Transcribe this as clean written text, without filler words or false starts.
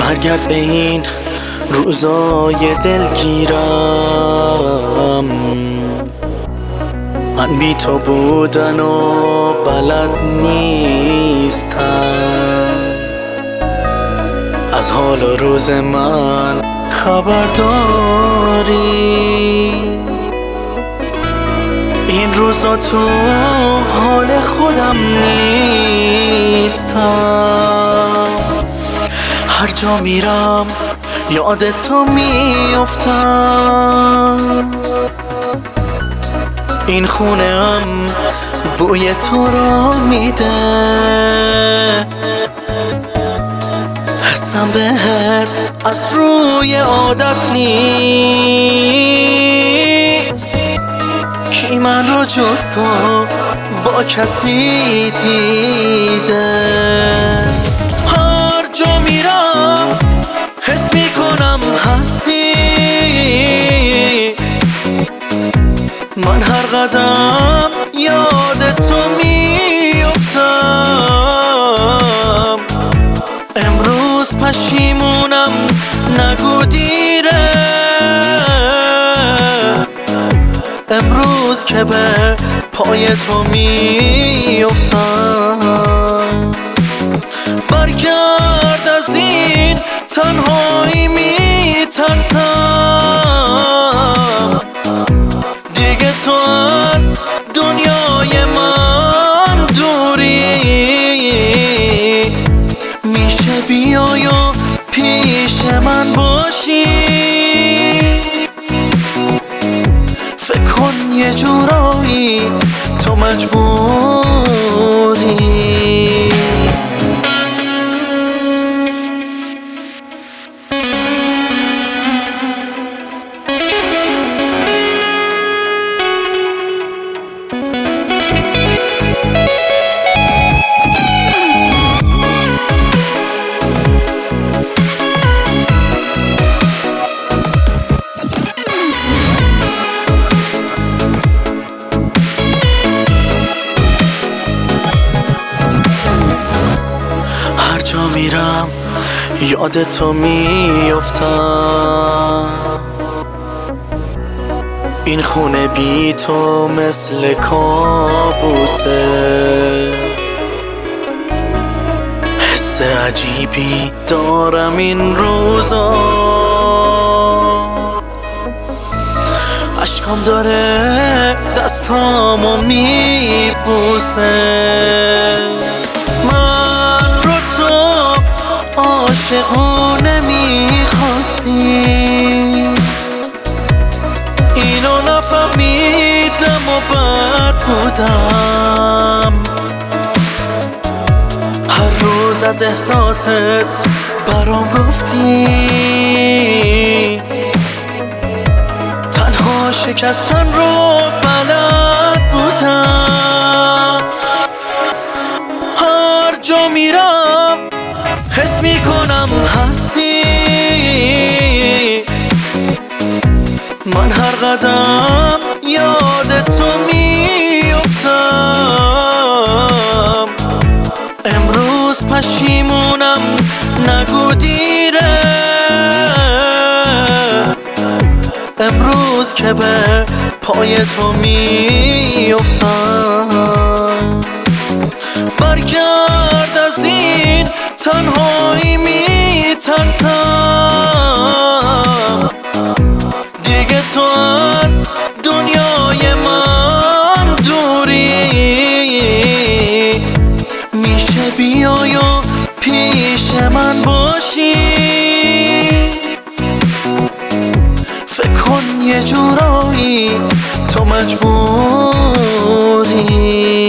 برگرد به این روزای دلگیرم. من بی تو بودن و بلد نیستم، از حال و روز من خبر داری؟ این روزا تو حال خودم نیستم، هر جا میرم یاد تو میافتم. این خونه هم بوی تو را میده، حسم بهت از روی عادت نیست. کی من را جز تو با کسی دیده؟ هر جا میرم حس میکنم هستی، من هر قدم یاد تو میافتم. امروز پشیمونم نگو دیره، امروز که به پای تو میافتم. برگرد از این تنهایی میترسم، دیگه تو از دنیای من دوری. میشه بیای و پیش من باشی، فکر کن یه جورایی تو مجبوری. هر جا میرم یاد تو میافتم. این خونه بی تو مثل کابوسه، حس عجیبی دارم این روزا. اشکام داره دستامو میبوسه، عاشقونه میخواستی. اینو نفهمیدم و بد بودم، هر روز از احساست برام گفتی. تنها شکستن رو بلد بودم، هر جا میرم حس میکنم هستی. من هر قدم یاد تو میافتم. امروز پشیمونم نگو دیره، امروز که به پای تو میافتم. برگرد از این تنهایی میترسم، دیگه تو از دنیای من دوری. میشه بیای و پیش من باشی، فکر کن یه جورایی تو مجبوری.